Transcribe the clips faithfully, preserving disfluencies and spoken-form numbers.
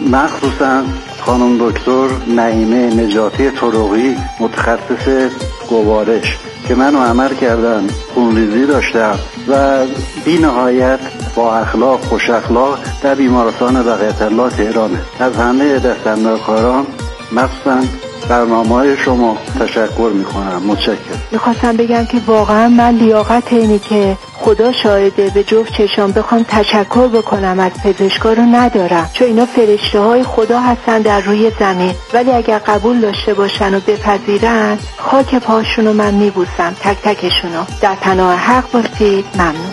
مخصوصا خانم دکتر نعیمه نجاتی طرقی متخصص گوارش که منو عمل کردن، خونریزی داشتم و بی نهایت با اخلاق خوش اخلاق در بیمارستان بقیت الله تهرانه. از همه دست‌اندرکاران مخصوصا برنامه‌های شما تشکر میکنم. متشکرم. میخواستم بگم که واقعا من لیاقت اینی که خدا شاهده به جفت چشام بخوام تشکر بکنم از پزشکا رو ندارم، چون اینا فرشته های خدا هستن در روی زمین، ولی اگر قبول داشته باشن و بپذیرن خاک پاشونو من میبوسم، تک تکشونو. در پناه حق باشید. ممنون.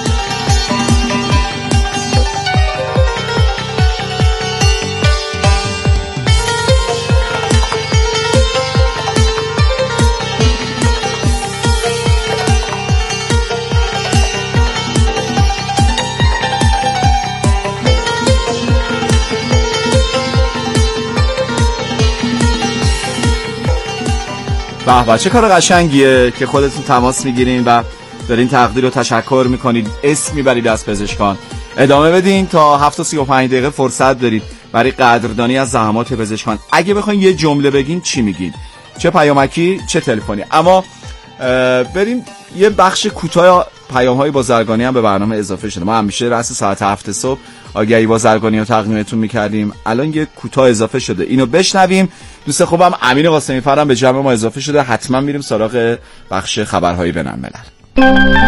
به به، چه کار قشنگیه که خودتون تماس میگیرین و دارین تقدیر و تشکر میکنید، اسم میبرید از پزشکان. ادامه بدین تا هفت تا سی و پنج دقیقه فرصت دارید برای قدردانی از زحمات پزشکان. اگه بخواین یه جمله بگین چی میگین؟ چه پیامکی چه تلفنی؟ اما بریم یه بخش کوتاه پیام‌های بازرگانی هم به برنامه اضافه شده. ما همیشه رأس ساعت هفت صبح آگهی بازرگانی رو تقدیمتون می‌کردیم، الان یه کوتاه اضافه شده، اینو بشنویم. دوست خوبم امین قاسمی فرم به جمع ما اضافه شده، حتما میریم سراغ بخش خبرهای بین‌الملل.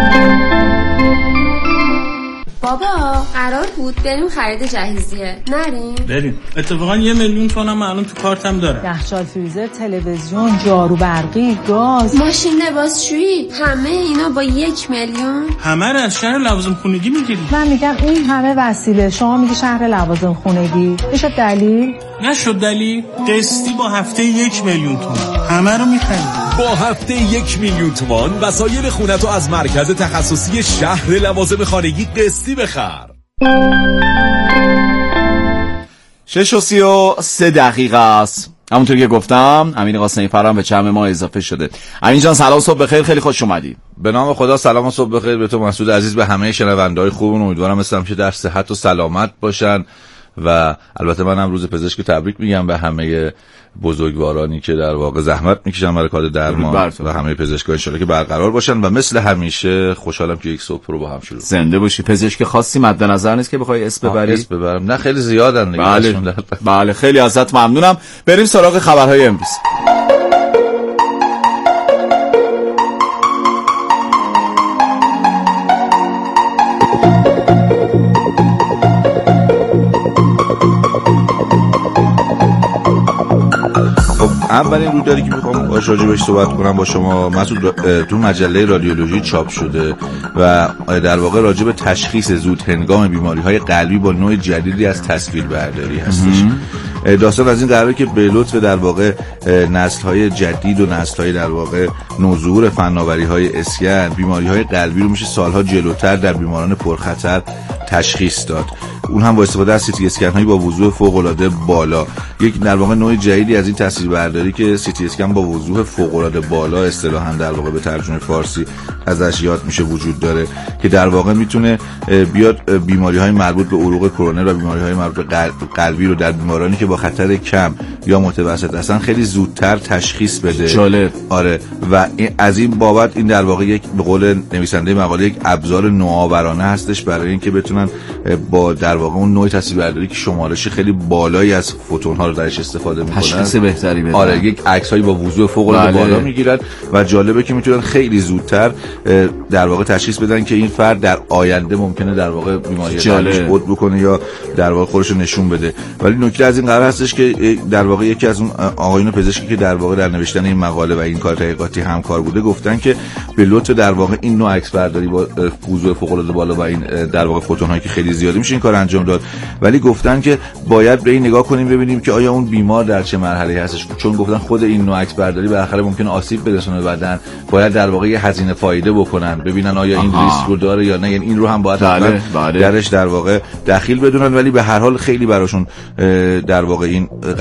بابا قرار بود بریم خرید جهیزیه، نریم؟ بریم. اتفاقا یه میلیون تومنم الان تو کارتم داره. یخچال، فریزر، تلویزیون، جارو برقی، گاز، ماشین لباسشویی، همه اینا با یک میلیون؟ همه رو از شهر لوازم خونگی میگیری. من میگم این همه وسیله، شما میگی شهر لوازم خونگی. میشه دلیل؟ نشد دلیل. قسطی با هفته یک میلیون تومان همه رو میخریم. با هفته یک میلیون تومان وسایل خونتو از مرکز تخصصی شهر لوازم خانگی قسطی بخر. شش و سی و سه دقیقه است. همونطور که گفتم امین قاسمی فرم به جمع ما اضافه شده. امین جان سلام، صبح بخیر، خیلی خوش اومدید. به نام خدا سلام و صبح بخیر به تو مسعود عزیز، به همه شنونده‌های خوبمون. امیدوارم مثل همیشه در صحت و سلامت باشن و البته منم روز پزشک تبریک میگم به همه بزرگوارانی که در واقع زحمت میکشن برای کار درمان و همه پزشکا ان شاءالله که برقرار باشن و مثل همیشه خوشحالم که یک صبح رو با هم شروع. زنده باشی. پزشک خاصی مد نظر نیست که بخوای اسم ببری؟ اسم ببرم نه، خیلی زیادن دیگه. بله. بله خیلی ازت ممنونم. بریم سراغ خبرهای امروز. اولین رویدادی که میخوام راجع بهش صحبت کنم با شما مسعود، تو مجله رادیولوژی چاپ شده و در واقع راجع به تشخیص زود هنگام بیماری‌های قلبی با نوع جدیدی از تصویربرداری هستش. داستان از این قراره که به لطف در واقع نسل‌های جدید و نسل‌های در واقع نوظهور فناوری‌های اسکن بیماری‌های قلبی رو میشه سالها جلوتر در بیماران پرخطر تشخیص داد، اون هم با استفاده از سی تی اسکن هایی با وضوح فوق‌العاده بالا. یک در واقع نوع جدیدی از این تصویربرداری که سی تی اسکن با وضوح فوق‌العاده بالا اصطلاحاً در واقع به ترجمه فارسی ازش یاد میشه وجود داره که در واقع میتونه بیاد بیماری‌های مربوط به عروق کرونر و بیماری‌های مربوط به قلبی رو در بیمارانی که با خطر کم یا متوسط هستن خیلی زودتر تشخیص بده. جالب. آره و از این بابت این در واقع یک به قول نویسنده مقاله یک ابزار نوآورانه هستش برای اینکه بتونن با در واقع اون نوع تصویربرداری که شمارش خیلی بالایی از فوتون ها رو درش استفاده میکنن تشخیص بهتری بدن. آره یک عکسایی با وضوح فوق العاده بالا میگیرن و جالبه که میتونن خیلی زودتر در واقع تشخیص بدن که این فرد در آینده ممکنه در واقع بیماری قلبیش بود بکنه یا در واقع خودش رو نشون بده. ولی نکته از این قرار هستش که در واقع یکی از اون آقایون پزشکی که در واقع در نوشتن این مقاله و این کار تحقیقاتی همکار بوده گفتن که به لطف در واقع این نوع عکس برداری با وضوح فوق العاده بالا و این در واقع فوتون هایی که خیلی زیاده میشه این کار انجام داد، ولی گفتن که باید به این نگاه کنیم ببینیم که آیا اون بیمار در چه مرحله هستش، چون گفتن خود این نوع عکس برداری بالاخره ممکنه آسیب برسونه به بدن، باید در واقع یه هزینه فایده بکنن ببینن آیا این ریسک رو داره یا نه، یعنی این رو هم باید بله، بله. درش در واقع دخیل بدونن. ولی به هر حال خیلی براشون در واقع این قضیه جالب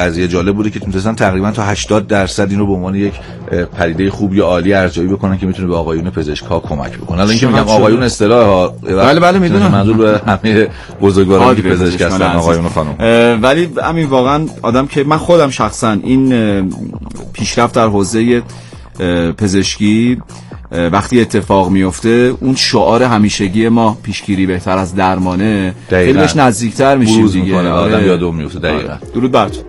جالب بوده که تونستن تقریبا تا هشتاد درصد این رو به عنوان یک پدیده خوب یا عالی ارزیابی بکنن که میتونه به آقایون پزشک‌ها کمک بکنه. الان اینکه میگم آقایون اصطلاح ها، بله بله میدونم، منظور به همه بزرگوارانی که پزشک هستن، آقایون و خانم. ولی همین واقعا آدم که من خودم شخصا این پیشرفت در حوزه پزشکی وقتی اتفاق میفته، اون شعار همیشگی ما پیشگیری بهتر از درمانه، خیلی بهش نزدیکتر میشیم دیگه. آدم یادم میفته. دقیقاً. درود بر تو.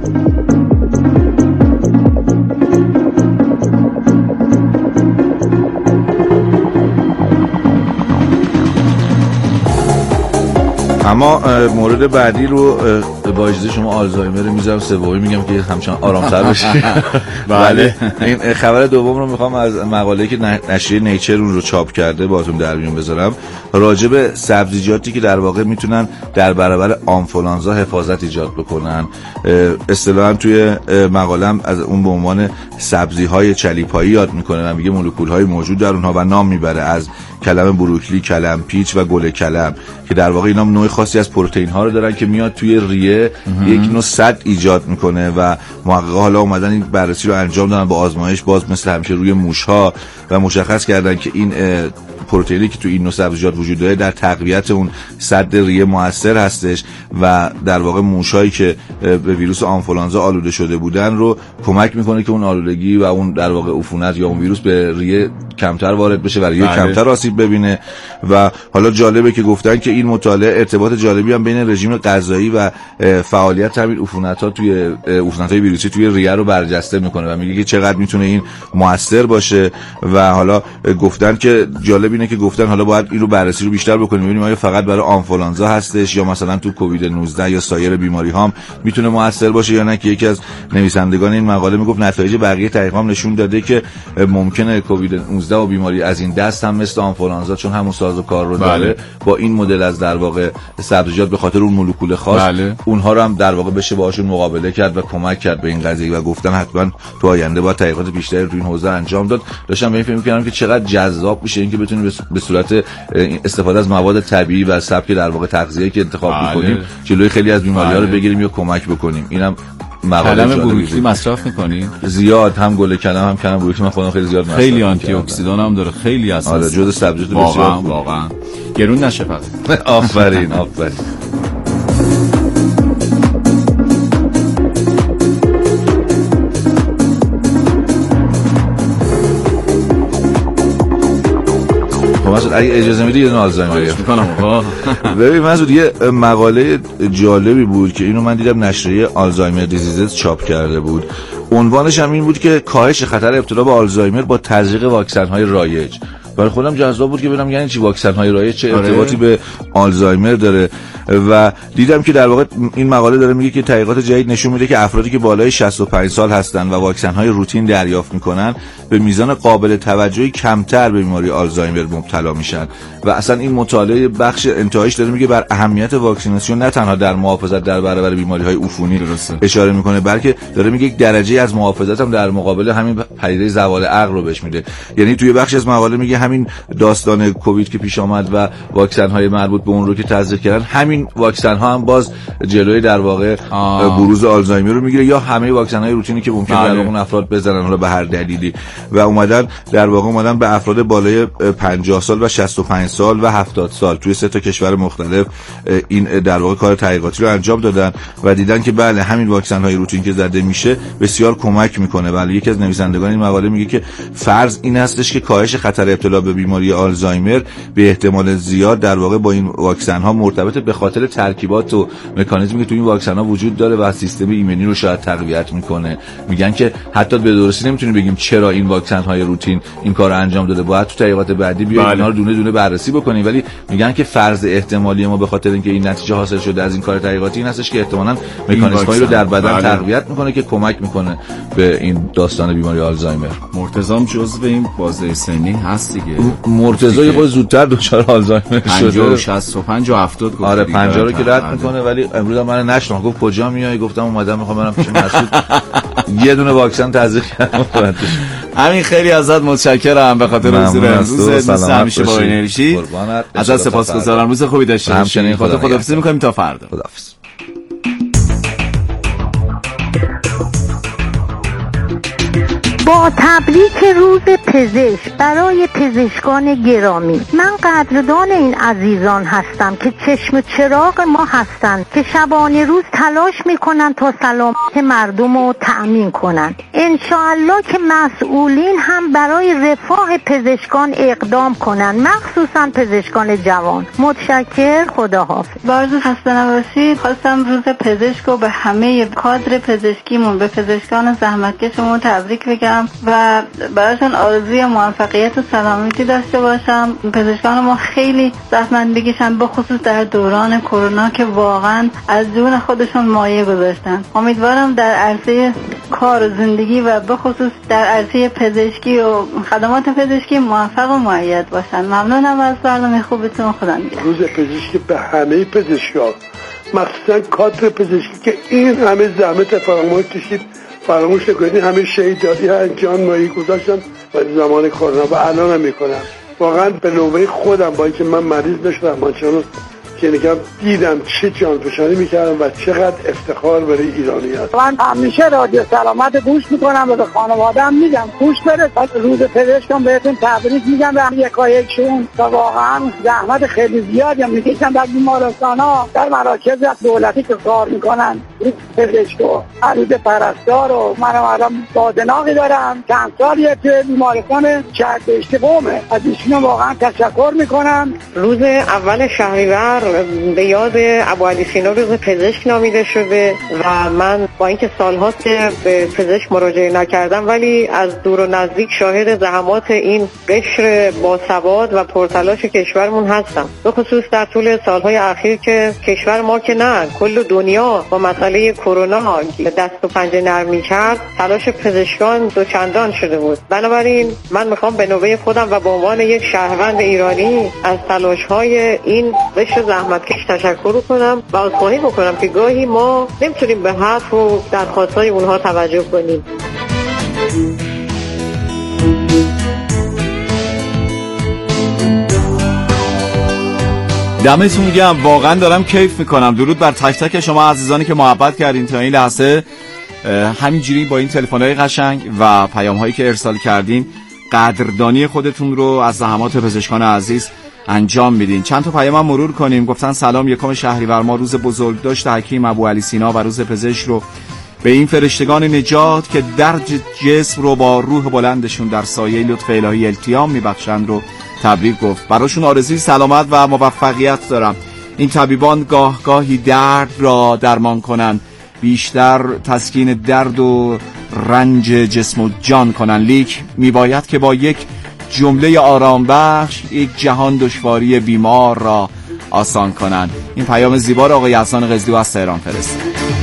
اما مورد بعدی رو با اجازه شما آلزایمر میذارم، سومی میگم که همچنان آرام‌تر بشید. بله. این خبر دوم رو میخوام از مقاله‌ای که نشریه نیچر اون رو چاپ کرده باهاتون در میون بذارم، راجع به سبزیجاتی که در واقع میتونن در برابر آنفولانزا حفاظت ایجاد بکنن. اصطلاحاً توی مقاله‌ام از اون به عنوان سبزی‌های چلیپایی یاد میکنه و میگه مولکول‌های موجود در اونها و نام میبره از کلم بروکلی، کلم پیچ و گل کلم که در واقع اینا نوع خاصی از پروتئین ها رو دارن که میاد توی ریه یک نوع سد ایجاد میکنه و محققا حالا اومدن این بررسی رو انجام دادن با آزمایش، باز مثل همیشه روی موش ها، و مشخص کردن که این پروتئینی که تو این نوع سبزیجات وجود داره در تقویت اون سد ریه موثر هستش و در واقع موشایی که به ویروس آنفولانزا آلوده شده بودن رو کمک میکنه که اون آلودگی و اون در واقع عفونت یا اون ویروس به ریه کمتر وارد بشه و ریه کمتر آسیب ببینه. و حالا جالبه که گفتن که این مطالعه ارتباط جالبی هم بین رژیم غذایی و فعالیت همین عفونت‌ها توی عفونت‌های ویروسی توی ریه رو برجسته میکنه و میگه که چقدر میتونه این موثر باشه. و حالا گفتن که جالب اینه که گفتن حالا باید این رو بررسی رو بیشتر بکنیم، ببینیم آیا فقط برای آنفولانزا هستش یا مثلا تو کووید نوزده یا سایر بیماری ها هم میتونه موثر باشه یا نه. که یکی از نویسندگان این مقاله میگفت نتایج بقیه تحقیقات هم نشون داده که ممکنه کووید نوزده و بیماری از این دست هم مثل آنفولانزا چون همون سازوکار رو داره بله. با این مدل از در واقع سبزیجات به خاطر اون مولکول خاص بله. اونها رو هم در واقع بشه باهاشون مقابله کرد و کمک کرد به این قضیه و گفتن حتما تو آینده با تحقیقات بیشتری تو این حوزه انجام داد. داشتم به این فکر می‌کردم که چقدر جذاب میشه اینکه بتونیم به صورت استفاده از مواد طبیعی و سبک در واقع تغذیه‌ای که انتخاب بله. می‌کنیم جلوی خیلی از بیماری‌ها بله. رو بگیریم یا کمک بکنیم. اینم کلم بروکلی مصرف می‌کنی؟ زیاد، هم گل کلم هم کلم بروکلی من خودم خیلی زیاد مصرف. خیلی آنتی اکسیدان هم داره، خیلی اساسی. آره جزء سبزیجات بسیار واقعا گرون نشه فقط. آفرین آفرین. اگه اجازه میدی یه دونه آلزایمر میکنم. ببین مسعود یه مقاله جالبی بود که اینو من دیدم نشریه آلزایمر دیزیزز چاپ کرده بود. عنوانش هم این بود که کاهش خطر ابتلا به آلزایمر با تزریق واکسن های رایج. برای خودم جذاب بود که ببینم یعنی چی واکسن های رایج، چه ارتباطی به آلزایمر داره. و دیدم که در واقع این مقاله داره میگه که تحقیقات جدید نشون میده که افرادی که بالای شصت و پنج سال هستن و واکسن های روتین دریافت میکنن به میزان قابل توجهی کمتر به بیماری آلزایمر مبتلا میشن. و اصلا این مطالعه بخش انتهاییش داره میگه بر اهمیت واکسیناسیون نه تنها در محافظت در برابر بیماری های عفونی اشاره میکنه، بلکه داره میگه یک درجه از محافظت هم در مقابل همین پدیده زوال عقل رو بهش میده. یعنی توی بخش از مقاله میگه همین داستان کووید که پیش آمد و واکسن های مربوط به اون رو که تزریق کردن، همین واکسن ها هم باز جلوی در واقع آه. بروز آلزایمر رو میگیره یا همه واکسن های روتینی که ممکنه در واقع اون افراد بزنن حالا به هر دلیلی. و اومدن در واقع اومدن به افراد بالای پنجاه سال و شصت و پنج سال و هفتاد سال توی سه تا کشور مختلف این در واقع کار تحقیقاتی رو انجام دادن و دیدن که بله همین واکسن های روتین که زده میشه بسیار کمک میکنه. بله یکی از نویسندگان این مقاله میگه که فرض این هستش که کاهش خطر ابتلا به بیماری آلزایمر به احتمال زیاد در واقع با این واکسن ها مرتبط به خاطر ترکیبات و مکانیزمی که تو این واکسن ها وجود داره و سیستم ایمنی رو شاید تقویت میکنه. میگن که حتی به درستی نمیتونیم بگیم چرا این واکسن های روتین این کارو انجام داده، باید تو تحقیقات بعدی بیایم اینا رو دونه دونه بررسی بکنیم. ولی میگن که فرض احتمالی ما به خاطر اینکه این نتیجه حاصل شده از این کار تحقیقاتی این هستش که احتمالاً مکانیزمایی رو در بدن تقویت میکنه که کمک میکنه به این داستان بیماری آلزایمر. مرتضی جزء این بازه سنی هست دیگه. مرتضی یه خود زودتر دچار آلزایمر شده، شصت و پنج و هفتاد گفت. آره پنجاه رو که رد میکنه. ولی امروز من نشناختم، گفت کجا میای؟ گفتم اومدم میخوام برم پیش مسعود یه دونه واکسن تزریق کردم. همین خیلی ازت متشکرم به خاطر حضور امروز. همیشه با انرژی ازت سپاسگزارم. روز خوبی داشته باشید. خداحافظی میکنیم تا فردا. خداحافظ. با تبریک روز پزشک برای پزشکان گرامی، من قدردان این عزیزان هستم که چشم و چراغ ما هستند که شبانه روز تلاش میکنن تا سلامت مردم رو تأمین کنن. انشاءالله که مسئولین هم برای رفاه پزشکان اقدام کنن، مخصوصا پزشکان جوان. متشکر، خداحافظ. با عرض خسته نباشید. خواستم روز پزشک رو به همه کادر پزشکیمون، به پزشکان زحمتکشمون تبریک بگم و براشون آرزوی موفقیت و سلامتی داشته باشم. پزشکان ما خیلی زحمت میکشن، به خصوص در دوران کرونا که واقعا از جون خودشون مایه گذاشتن. امیدوارم در عرصه کار و زندگی و به خصوص در عرصه پزشکی و خدمات پزشکی موفق و مؤید باشن. ممنونم از برنامه خوبتون. خدا نگهدار. روز پزشکی به همه پزشکان، مخصوصا کادر پزشکی که این همه زحمت فراموش کشید، فراموش نکنید همه شهیدایی جان مایی گذاشتن و زمان کرونا و الان هم میکنم. واقعا به نوبه خودم با اینکه من مریض نشدم، من چون که نگم دیدم چه جانفشانی میکردم و چقدر افتخار برای ایرانی هست. من همیشه رادیو سلامت گوش میکنم و به خانواده‌ام میگم گوش برید. روز پزشکان بهتون تبریک میگم به یکایکشون تا واقعا زحمت خیلی زیادی میکشن در بیمارستان‌ها، در مراکز دولتی که کار میکنن. پزشکو عروض پرستار و من الان بادناقی دارم چند سالیه توی بیمارستان شهر بهشت قومه. از ایشون واقعا تشکر میکنم. روز اول شهریور به یاد ابوعلی سینا روز پزشک نامیده شده و من با اینکه سالهاست به پزشک مراجعه نکردم ولی از دور و نزدیک شاهد زحمات این قشر باسواد و پرتلاش کشورمون هستم، به خصوص در طول سالهای اخیر که کشور ما که نه کل دنیا با مسئله کرونا دست و پنجه نرم کرد، تلاش پزشکان دوچندان شده بود. بنابراین من میخوام به نوبه خودم و به عنوان یک شهروند ایرانی از تلاش‌های این قشر زحمتکش تشکر کنم و عذرخواهی بکنم که گاهی ما نمیتونیم به حرف و درخواست‌های اونها توجه کنیم. دمتون گرم، واقعا دارم کیف میکنم. درود بر تک تک شما عزیزانی که محبت کردین تا این لحظه، همینجوری با این تلفن‌های قشنگ و پیام‌هایی که ارسال کردین قدردانی خودتون رو از زحمات پزشکان عزیز انجام میدین. چند تا پیام هم مرور کنیم. گفتن سلام، یکم شهریور ما روز بزرگداشت حکیم ابوعلی سینا و روز پزشک رو به این فرشتگان نجات که درج جسم رو با روح بلندشون در سایه لطف الهی التیام میبخشند رو تبریک گفت. براشون آرزوی سلامت و موفقیت دارم. این طبیبان گاه گاهی درد را درمان کنن، بیشتر تسکین درد و رنج جسم و جان کنن، لیک میباید که با یک جمله آرام بخش یک جهان دشواری بیمار را آسان کنن. این پیام زیبا را آقای احسان قزلی از تهران فرستاد.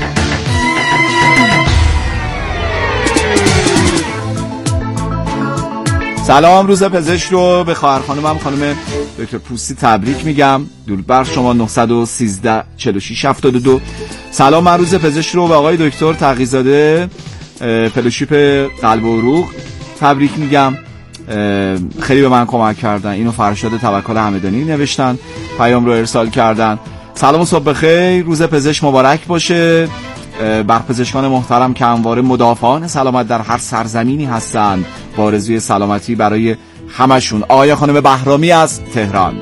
سلام، روز پزشک رو به خواهر خانمم خانم دکتر پوستی تبریک میگم. درود بر شما. نه یک سه چهار شش هفتاد و دو. سلام، من روز پزشک رو به آقای دکتر تقی‌زاده فلوشیپ قلب و عروق تبریک میگم. خیلی به من کمک کردن. اینو فرشاد توکل همدانی نوشتن، پیام رو ارسال کردن. سلام و صبح بخیر، روز پزشک مبارک باشه بر پزشکان محترم که همواره مدافعان سلامت در هر سرزمینی هستند. با آرزوی سلامتی برای همشون. آقای خانم بهرامی از تهران.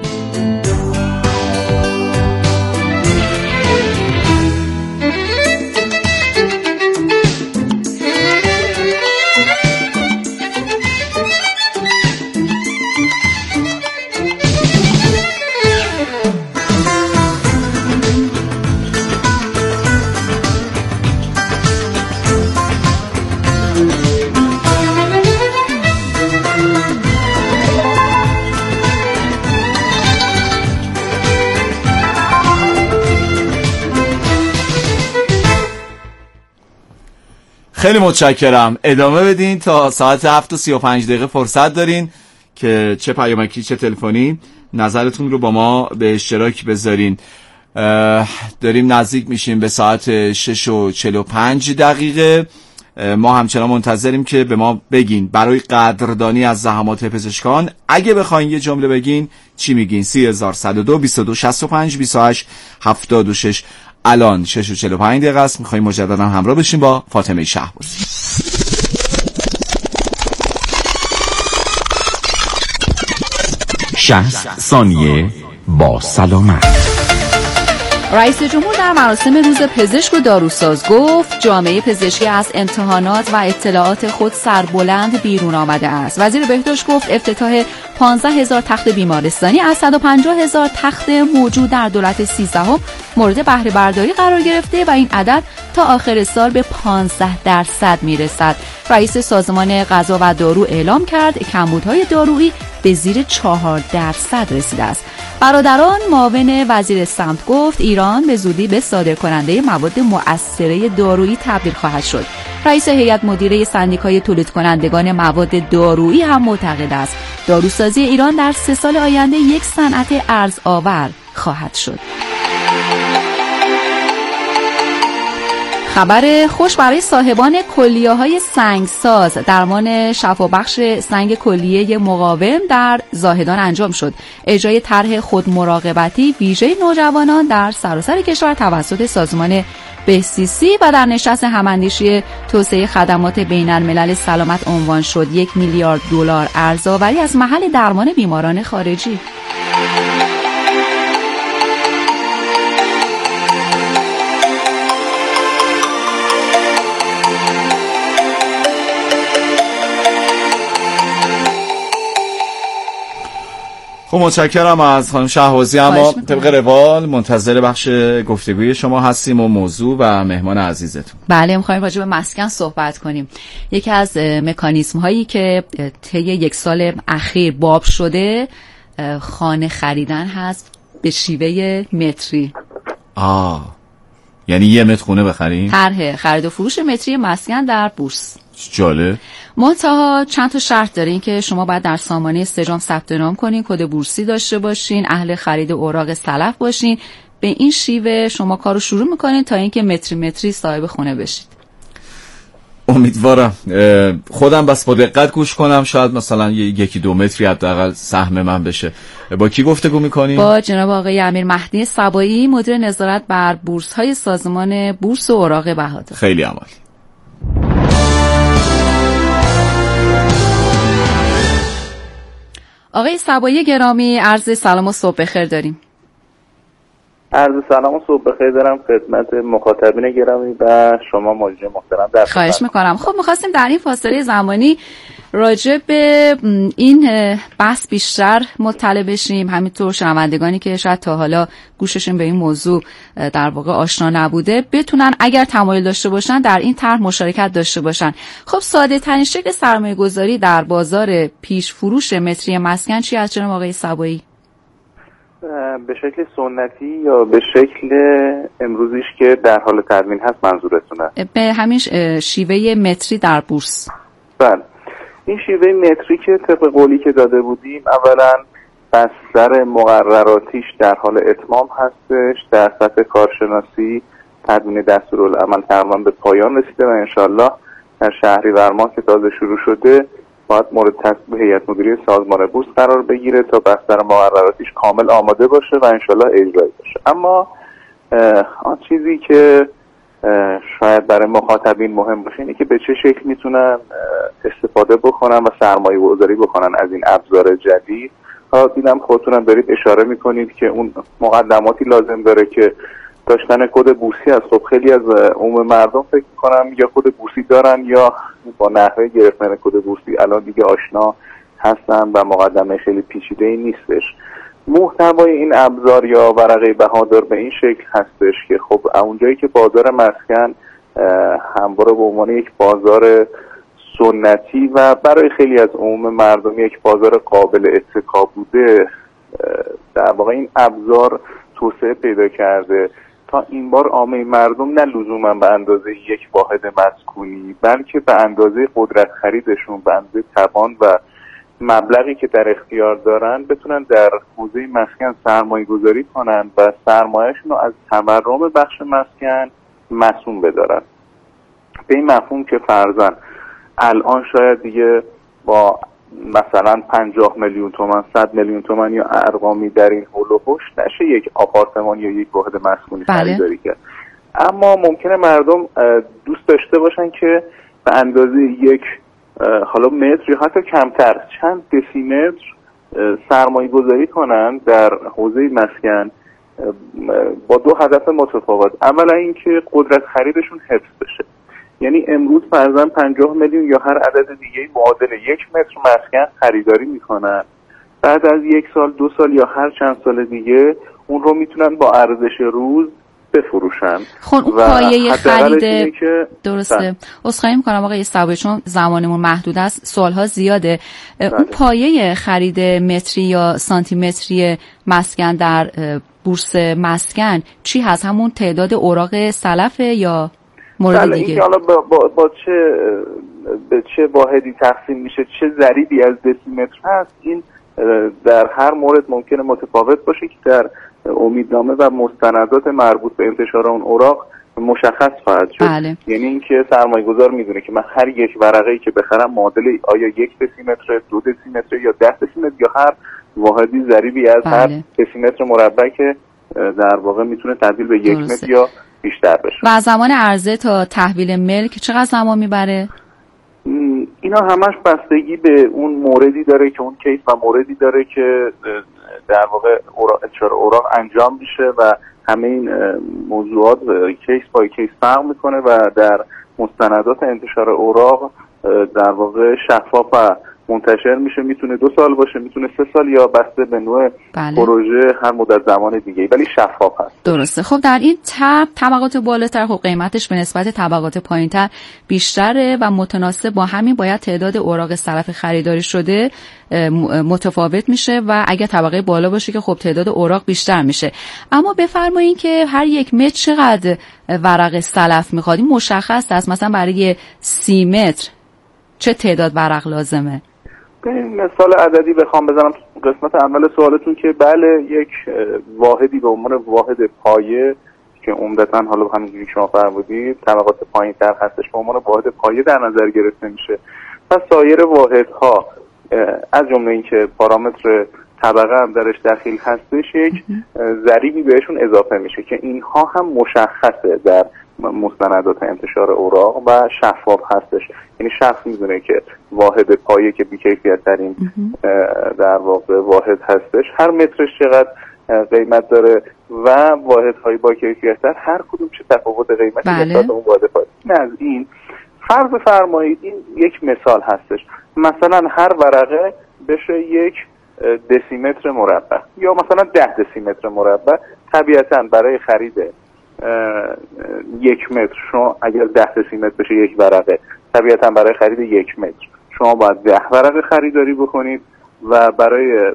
خیلی متشکرم. ادامه بدین تا ساعت هفت و سی و پنج دقیقه فرصت دارین که چه پیامکی چه تلفنی نظرتون رو با ما به اشتراک بذارین. داریم نزدیک میشیم به ساعت شش و چهل و پنج دقیقه. ما همچنان منتظریم که به ما بگین برای قدردانی از زحمات پزشکان اگه بخواین یه جمله بگین چی میگین؟ سی هزار و صد و دو بیست و دو شصت و پنج بیست و هشت هفتاد و شش. الان شش و چهل و پنج دقیقه است. میخواییم مجددا همراه بشیم با فاطمه شهبازی. شصت ثانیه با سلامت. رئیس جمهور در مراسم روز پزشک و داروساز گفت جامعه پزشکی از امتحانات و اطلاعات خود سربلند بیرون آمده است. وزیر بهداشت گفت افتتاح پانزده هزار تخت بیمارستانی از صد و پنجاه هزار تخت موجود در دولت سیزدهم مورد بهره برداری قرار گرفته و این عدد تا آخر سال به پانزده درصد میرسد. رئیس سازمان غذا و دارو اعلام کرد کمبودهای دارویی به زیر چهار درصد رسیده است. برادران معاون وزیر سمت گفت ایران به زودی به صادرکننده مواد مؤثره دارویی تبدیل خواهد شد. رئیس هیئت مدیره سندیکای تولید کنندگان مواد دارویی هم معتقد است داروسازی ایران در سه سال آینده یک صنعت ارزآور خواهد شد. خبر خوش برای صاحبان کلیه‌های سنگساز. درمان شفابخش سنگ کلیه مقاوم در زاهدان انجام شد. اجرای طرح خودمراقبتی ویژه نوجوانان در سراسر کشور توسط سازمان بهسیسی و در نشست هماندیشی توسعه خدمات بین‌الملل سلامت عنوان شد. یک میلیارد دلار ارزآوری از محل درمان بیماران خارجی. خب متشکرم از خانم شهبازی. اما طبق روال منتظر بخش گفتگوی شما هستیم و موضوع و مهمان عزیزتون. بله، می‌خوایم راجع به مسکن صحبت کنیم. یکی از مکانیزم هایی که طی یک سال اخیر باب شده خانه خریدن هست به شیوه متری. آه یعنی یه متر خونه بخریم؟ طرح خرید و فروش متری مسکن در بورس. جالب. منتها چند تا شرط دارین که شما باید در سامانه سجام ثبت نام کنین، کد بورسی داشته باشین، اهل خرید اوراق سلف باشین. به این شیوه شما کارو شروع میکنین تا اینکه متری متری صاحب خونه بشید. امیدوارم خودم بس با دقت گوش کنم، شاید مثلا یکی دو متری حداقل سهم من بشه. با کی گفتگو میکنیم؟ با جناب آقای امیر مهدی صبایی، مدیر نظارت بر بورس های سازمان بورس و اوراق بهادار. خیلی عالی. آقای صبایی گرامی، عرض سلام و صبح بخیر داریم. عرض سلام و صبح بخیر دارم خدمت مخاطبین گرامی و شما مجری محترم. در خواهش میکنم. خب میخواستیم در این فاصله زمانی راجع به این بحث بیشتر مطلع بشیم، همینطور شنوندگانی که شاید تا حالا گوششون به این موضوع در واقع آشنا نبوده بتونن اگر تمایل داشته باشن در این طرح مشارکت داشته باشن. خب ساده ترین شکل سرمایه گذاری در بازار پیش فروش متری مسکن چی از جناب آقای صبایی؟ به شکل سنتی یا به شکل امروزیش که در حال تدوین هست منظورتونه؟ به همین شیوه متری در بورس. بله، این شیوه متری که طبق قولی که داده بودیم اولا بستر مقرراتیش در حال اتمام هستش. در سطح کارشناسی تدوین دستورالعمل تقریبا به پایان رسیده و انشالله در شهریور ماه که تازه شروع شده باید مورد تصویب هیئت مدیره سازمان بورس قرار بگیره تا بستر مقرراتیش کامل آماده باشه و انشالله اجرایی باشه. اما آن چیزی که شاید برای مخاطبین مهم باشه اینه که به چه شکل میتونن استفاده بکنن و سرمایه گذاری بکنن از این ابزار جدید. ها دیدم خودتونم دارید اشاره میکنید که اون مقدماتی لازم داره که داشتن کد بورسی است. خب خیلی از عموم مردم فکر میکنم یا کد بورسی دارن یا با نحوه گرفتن کد بورسی الان دیگه آشنا هستن و مقدمه خیلی پیچیده ای نیستش. محتوای این ابزار یا ورقه بهادار به این شکل هستش که خب اونجایی که بازار مسکن همواره به عنوان یک بازار سنتی و برای خیلی از عموم مردم یک بازار قابل اتکا بوده، در واقع این ابزار توسعه پیدا کرده تا این بار عامه مردم نه لزوما به اندازه یک واحد مسکونی بلکه به اندازه قدرت خریدشون، به اندازه توان و مبلغی که در اختیار دارن بتونن در حوزه مسکن سرمایه گذاری کنن و سرمایهشون رو از تورم بخش مسکن مسئول بدارن. به این مفهوم که فرضاً الان شاید دیگه با مثلا پنجاه میلیون تومان، صد میلیون تومان یا ارقامی در این حول و حوش نشه یک آپارتمان یا یک واحد مسکونی خریداری کرد. اما ممکنه مردم دوست داشته باشن که به اندازه یک حالا متر یا حتی کمتر چند دسیمتر سرمایه گذاری کنن در حوزه مسکن با دو هدف متفاوت. اولا اینکه قدرت خریدشون حفظ بشه، یعنی امروز فرضاً پنجاه میلیون یا هر عدد دیگه معادل یک متر مسکن خریداری میکنن، بعد از یک سال دو سال یا هر چند سال دیگه اون رو میتونن با ارزش روز بفروشن. خب اون پایه خرید درسته. عذرخواهی میکنم آقای صبوری چون زمانمون محدود است، سوالها زیاده. بله. اون پایه خرید متری یا سانتی متری مسکن در بورس مسکن چی هست؟ همون تعداد اوراق سلفه یا مورد بله، دیگه؟ این حالا با, با, با چه به چه واحدی تقسیم میشه، چه ضریبی از دسیمتر هست، این در هر مورد ممکنه متفاوت باشه که در امیدنامه و مستندات مربوط به انتشار اون اوراق مشخص خواهد شد. بله. یعنی اینکه سرمایه‌گذار میدونه که من هر یک ورقه‌ای که بخرم معادل آیا یک دسیمتر، دو دسیمتر یا ده دسیمتر یا هر واحدی ضریبی از بله. هر دسیمتر مربع که در واقع میتونه تبدیل به یک درسته. متر یا بیشتر بشه. و زمان عرضه تا تحویل ملک چقدر زمان میبره؟ اینا همش بستگی به اون موردی داره که اون کیس و موردی داره که در واقع انتشار اوراق انجام میشه و همه این موضوعات کیس با کیس فرق میکنه و در مستندات انتشار اوراق در واقع شفاف و منتشر میشه. میتونه دو سال باشه، میتونه سه سال یا بسته به نوع بله. پروژه هر مدت زمان دیگه، ولی شفاف هست. درسته. خب در این تب طبقات بالاتر خب قیمتش به نسبت طبقات پایینتر بیشتره و متناسب با همین باید تعداد اوراق سلف خریداری شده متفاوت میشه و اگر طبقه بالا باشه که خب تعداد اوراق بیشتر میشه. اما بفرمایید که هر یک متر چقدر ورق سلف میخواد؟ این مشخص است؟ مثلا برای سی متر چه تعداد ورق لازمه؟ مثال عددی بخوام بزنم قسمت اول سوالتون که بله، یک واحدی به عنوان واحد پایه که عمدتاً حالا همینجوری شما فرمودید طبقات پایین‌تر هستش به عنوان واحد پایه در نظر گرفته میشه. پس سایر واحدها از جمله اینکه پارامتر طبقه هم درش داخل هستش یک ضریبی بهشون اضافه میشه که اینها هم مشخصه در مستندات انتشار اوراق و شفاف هستش. یعنی شخص میدونه که واحد پایه که بی‌کیفیت ترین در واقع واحد هستش هر مترش چقدر قیمت داره و واحدهای با کیفیت تر هر کدوم چه تفاوت قیمتی نسبت به اون واحد پایه. این از این فرض فرمایید این یک مثال هستش، مثلا هر ورقه بشه یک دسیمتر مربع یا مثلا ده دسیمتر مربع. طبیعتاً برای خرید یک متر شما اگر ده دسیمتر بشه یک ورقه، طبیعتاً برای خرید یک متر شما باید ده ورقه خریداری بکنید و برای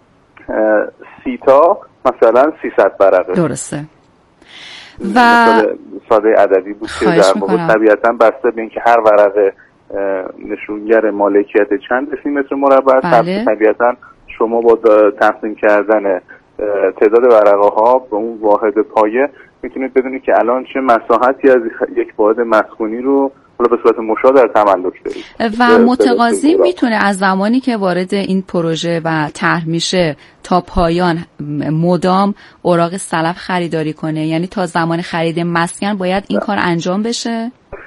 سی تا مثلا سیصد ورقه. درسته. و ساده عددی بود که در واقع طبیعتاً بسته به اینکه هر ورقه نشونگر مالکیت چند دسیمتر مربع است. بله. طبیعتاً شما با تقسیم کردن تعداد ورقه ها به اون واحد پایه میتونید بدونید که الان چه مساحتی از یک واحد مسکونی رو حالا به صورت مشاع در تملک دارید. و متقاضی میتونه از زمانی که وارد این پروژه و طرح میشه تا پایان مدام اوراق سلف خریداری کنه؟ یعنی تا زمان خرید مسکن باید این کار انجام بشه؟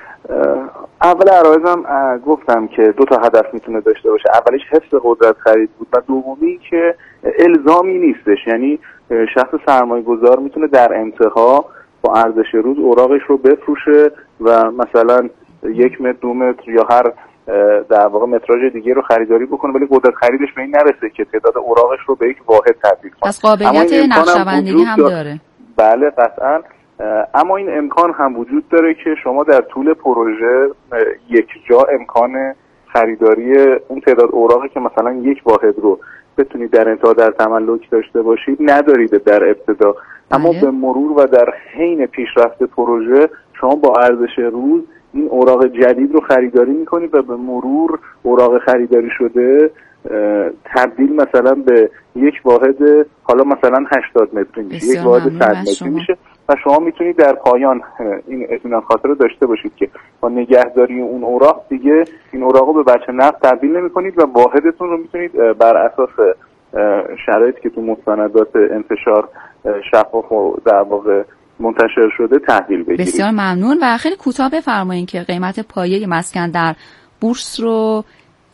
اول عرایزم گفتم که دو تا هدف میتونه داشته باشه. اولیش حفظ قدرت خرید بود و دومی که الزامی نیستش، یعنی شخص سرمایه گذار میتونه در انتها با ارزش روز اوراقش رو بفروشه و مثلا یک متر دو متر یا هر در واقع متراژ دیگه رو خریداری بکنه، ولی قدرت خریدش به این نرسه که تعداد اوراقش رو به یک واحد تبدیل کنه. پس قابلیت نقشه‌بندی هم داره. بله قطعاً. اما این امکان هم وجود داره که شما در طول پروژه یک جا امکان خریداری اون تعداد اوراقی که مثلا یک واحد رو بتونید در انتها در تملک داشته باشید ندارید در ابتدا. اما به مرور و در حین پیشرفت پروژه شما با ارزش روز این اوراق جدید رو خریداری میکنید و به مرور اوراق خریداری شده تبدیل مثلا به یک واحد حالا مثلا هشتاد متری میشه، یک واحد صد متری میشه و شما میتونید در پایان این اطمینان خاطر رو داشته باشید که با نگهداری اون اوراق دیگه این اوراق رو به بچه نفت تبدیل نمی‌کنید و واحدتون رو میتونید بر اساس شرایطی که تو مستندات انتشار شفاف و در واقع منتشر شده تحویل بگیرید. بسیار ممنون. و خیلی کوتاه بفرمایید که قیمت پایه مسکن در بورس رو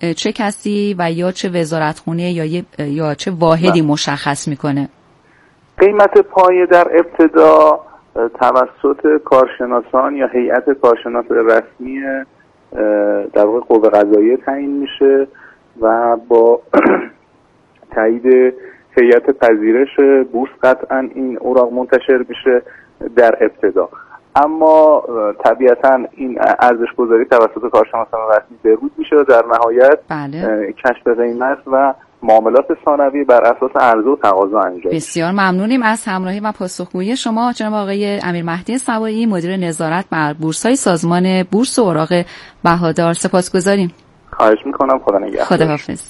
چه کسی و یا چه وزارتخونه یا یا چه واحدی نه. مشخص میکنه؟ قیمت پایه در ابتدا توسط کارشناسان یا هیئت کارشناس رسمی در واقع قوه قضاییه تعیین میشه و با تایید هیئت پذیرش بورس قطعا این اوراق منتشر میشه در ابتدا. اما طبیعتا این ارزش گذاری توسط کارشناسان رسمی بروز میشه و در نهایت بله. کشف قیمت و معاملات ثانوی بر اساس عرضه و تقاضا انجام. بسیار ممنونیم از همراهی و پاسخگویی شما جناب آقای امیر مهدی سوایی، مدیر نظارت بر بورس‌های سازمان بورس و اوراق بهادار. سپاسگزاریم. خواهش میکنم. خدا نگهدار. خداحافظ.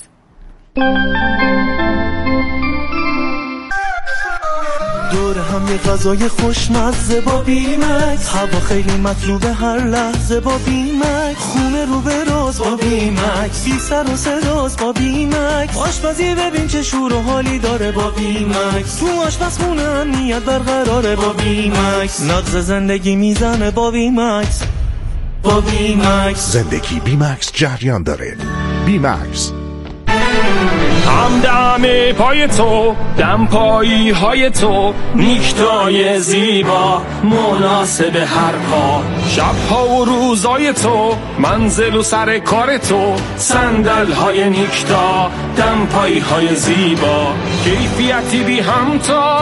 دور هم یه غذای خوشمزه با بیمکس، هوا خیلی مطلوبه هر لحظه با بیمکس، خونه رو به راز با بیمکس، بی سر و صداست با بیمکس، آشپزی ببین چه شور و حالی داره با بیمکس، تو آشپزخونه امنیت برقراره با بیمکس، نغز زندگی میزنه با بیمکس، با بیمکس زندگی بیمکس جریان داره. بیمکس هم دم پای تو، دم پایی های تو، نیکتای زیبا مناسب هر پا، شبها و روزای تو، منزل و سر کار تو، صندل های نیکتا، دم پایی های زیبا، کیفیتی بی همتا،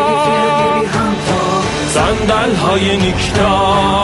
صندل های نیکتا،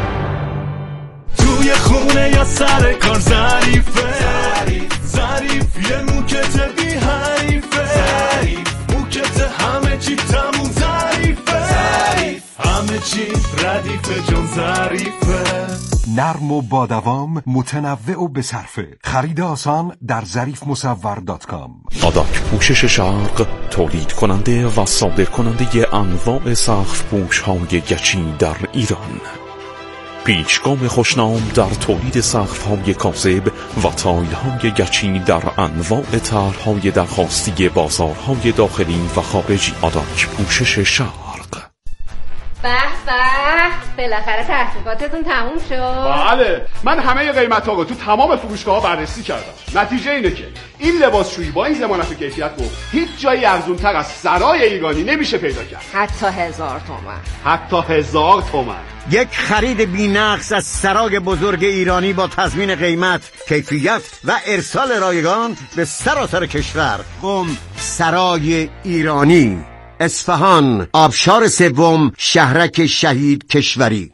توی خونه یا سر کار ظریفه، ظریف یه موکت بی حریفه، ظریف موکت همه چی تموم ظریفه، ظریف همه چی ردیفه جون ظریفه، نرم و با دوام، متنوع و بصرفه. خرید آسان در ظریف مصور دات کام. آداک پوشش شرق تولید کننده و صادر کننده انواع سقف پوش های گچی در ایران. پیچگام خوشنام در تولید سقف‌های کاذب و تایل‌های گچی در انواع طرح‌های درخواستی بازارهای داخلی و خارجی. آداک پوشش شرق. به به بالاخره تحقیقاتتون تموم شد. بله، من همه قیمت‌ها رو تو تمام فروشگاه‌ها بررسی کردم. نتیجه اینه که این لباسشویی با این ضمانت و کیفیت رو هیچ جایی ارزان‌تر از سرای ایرانی نمیشه پیدا کرد. حتی هزار تومن. حتی هزار تومن. یک خرید بی‌نقص از سرای بزرگ ایرانی با تضمین قیمت، کیفیت و ارسال رایگان به سراسر کشور. قم سرای ایرانی، اصفهان، آبشار سوم، شهرک شهید کشوری.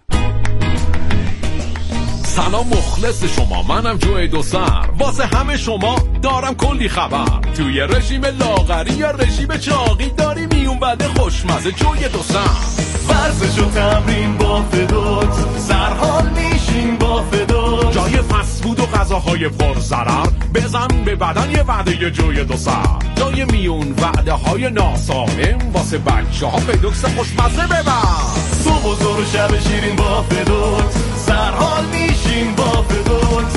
سلام مخلص شما، منم جوی دو سر، واسه همه شما دارم کلی خبر. توی رژیم لاغری یا رژیم چاقی داری میون بده خوشمزه جوی دو سر. ورزش و تمرین با فدوت، سرحال میشین با فدوت، جای فسفود و غذاهای پر ضرر بزن به بدن یه وعده جوی دو سر. جای میون وعده های ناسالم واسه بچه ها فدوکس خوشمزه ببر. صبح و ظهر و شب شیرین با فدوت، سرحال میشین با فدوت.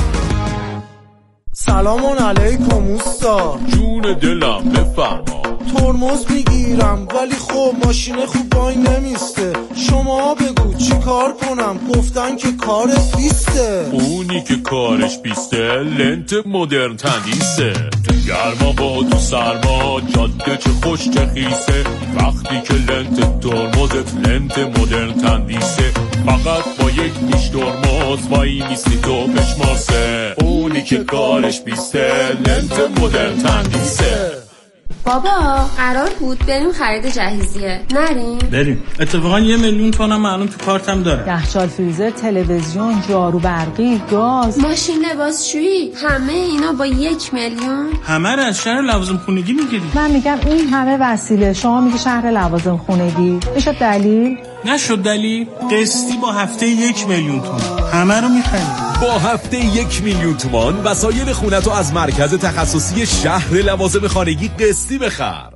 سلام علیکم اوستا. جون دلم بفرما. ترمز میگیرم ولی خب ماشین خوب وای نمیسته، شما بگو چی کار کنم؟ گفتن که کارت بیسته. اونی که کارش بیسته لنت مدرن تندیسه. تو گرما با تو سرما جاده چه خوش چه خیسه، وقتی که لنت ترمزت لنت مدرن تندیسه، فقط با یک نیش ترمز وای میستی تو بشماسه. اونی که کارش بیسته لنت مدرن تندیسه. بابا قرار بود بریم خرید جهیزیه، نریم؟ بریم. اتفاقا یه میلیون تومنم الان تو کارتم داره. یخچال، فریزر، تلویزیون، جارو برقی، گاز، ماشین لباسشویی، همه اینا با یک میلیون؟ همه رو از شهر لوازم خونگی میگیری. من میگم این همه وسیله، شما میگی شهر لوازم خونگی. میشه دلیل؟ نشد دلیل. قسطی با هفته یک میلیون تومان همه رو میخریم. با هفته یک میلیون تومان وسایل خونتو از مرکز تخصصی شهر لوازم خانگی قسطی بخر.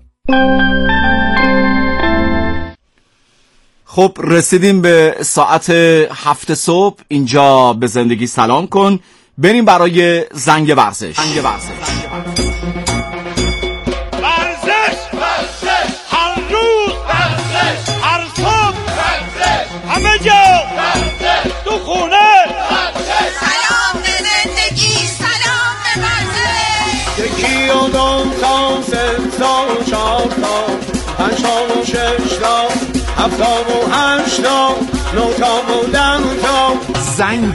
خب رسیدیم به ساعت هفت صبح. اینجا به زندگی سلام کن. بریم برای زنگ ورزش. زنگ ورزش. ورزش ورزش هر روز ورزش، هر صبح ورزش، همه جا ورزش، تو خونه ورزش. سلام به زندگی، سلام به ورزش. تا و هشتا نو تا و دم تا زنگ